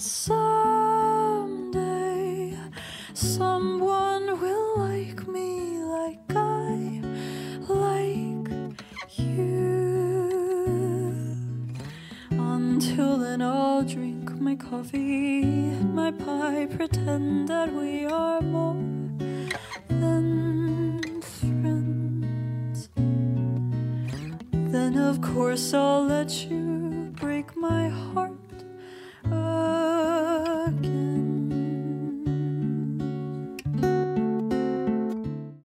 someday someone will like me like I like you. Until then I'll drink my coffee, eat my pie, pretend that we are more than friends. Then of course I'll let you break my heart